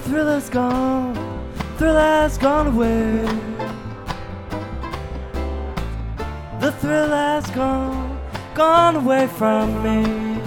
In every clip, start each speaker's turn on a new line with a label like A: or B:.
A: thrill has gone away. The thrill has gone away from me.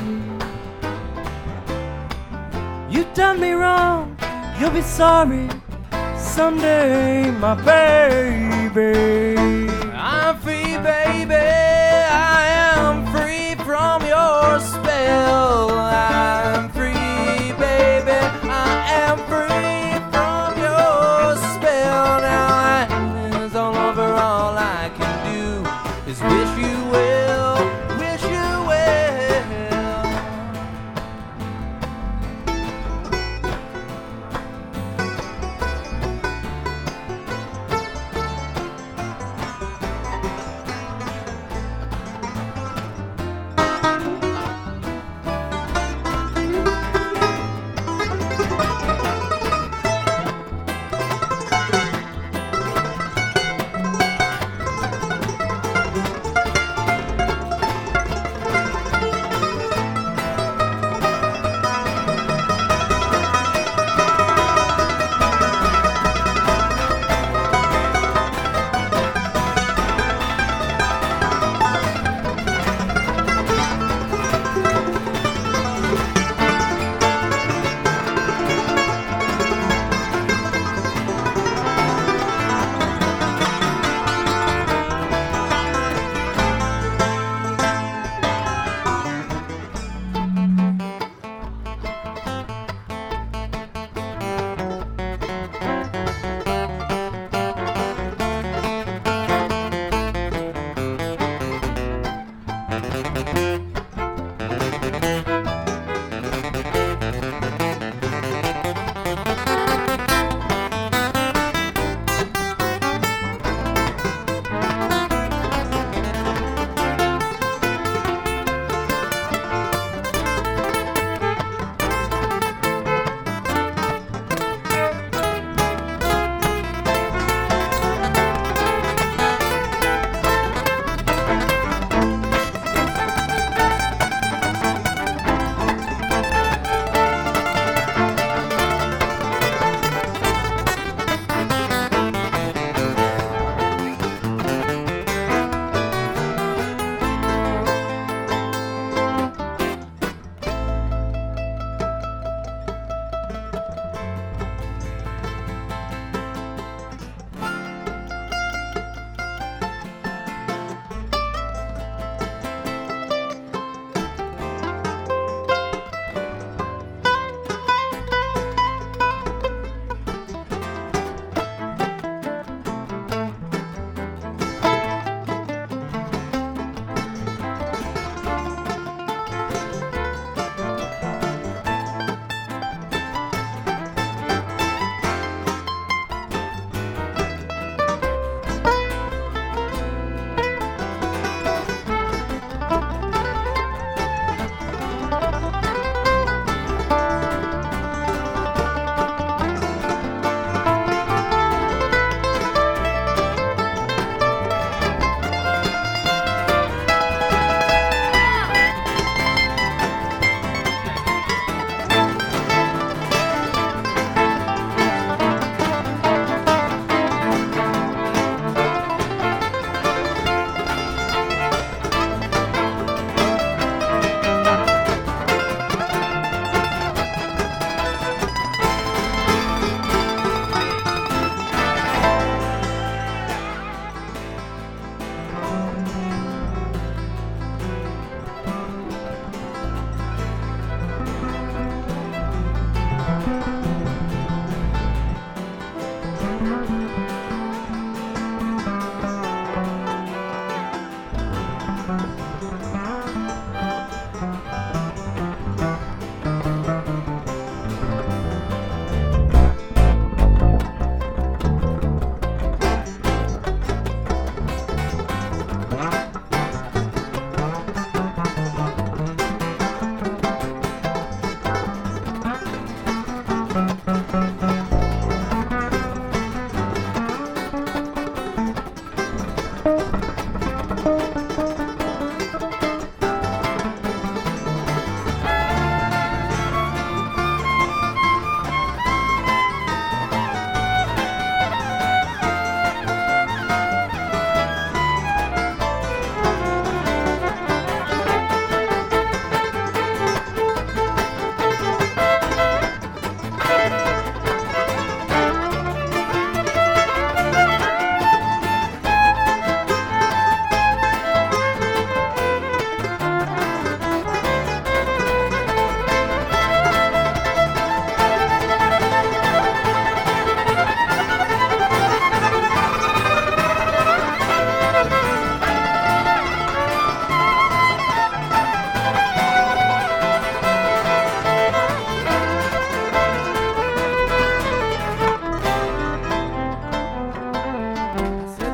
A: You've done me wrong, you'll be sorry someday, my baby. I'm free, baby, I am free from your spell. I'm free, baby, I am free from your spell. Now it's all over, all I can do is wish you well, wish you well.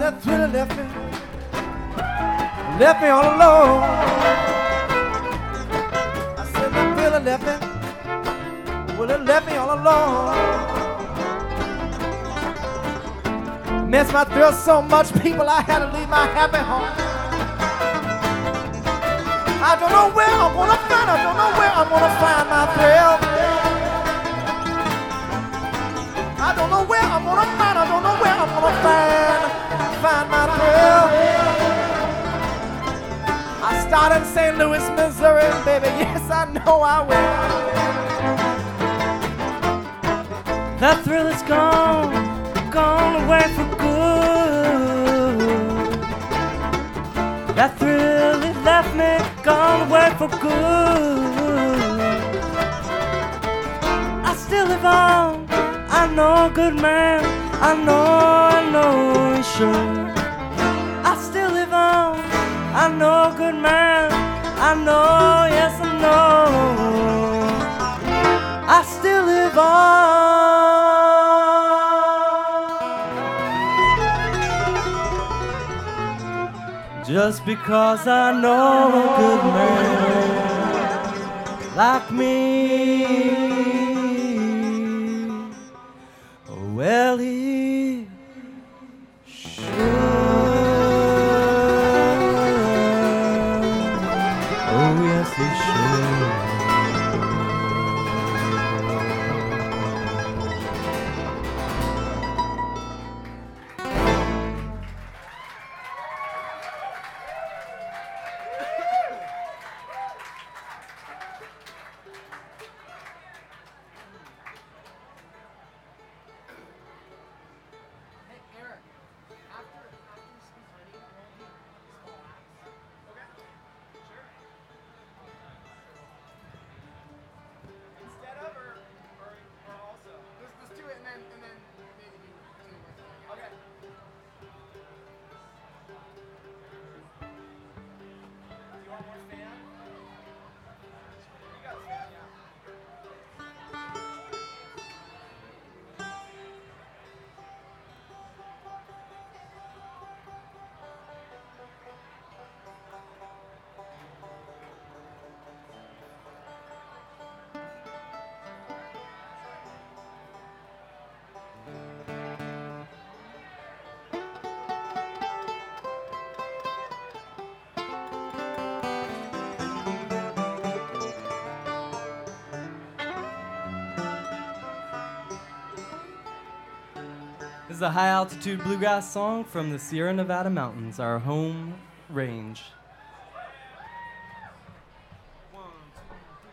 A: that thriller left me all alone. I said that thriller left me, well, it left me all alone. Missed my thrill so much, people, I had to leave my happy home. I don't know where I'm gonna find, I don't know where I'm gonna find my thrill. I don't know where I'm gonna find, I don't know where I'm gonna find my thrill. I started in St. Louis, Missouri, baby, yes, I know I will. That thrill is gone away for good. That thrill, it left me, gone away for good. I still live on, I know a good man, I know he's sure. I still live on, I know a good man, I know, yes I know. I still live on. Just because I know a good man like me, well he should. Oh yes he should. This is a high-altitude bluegrass song from the Sierra Nevada mountains, our home range.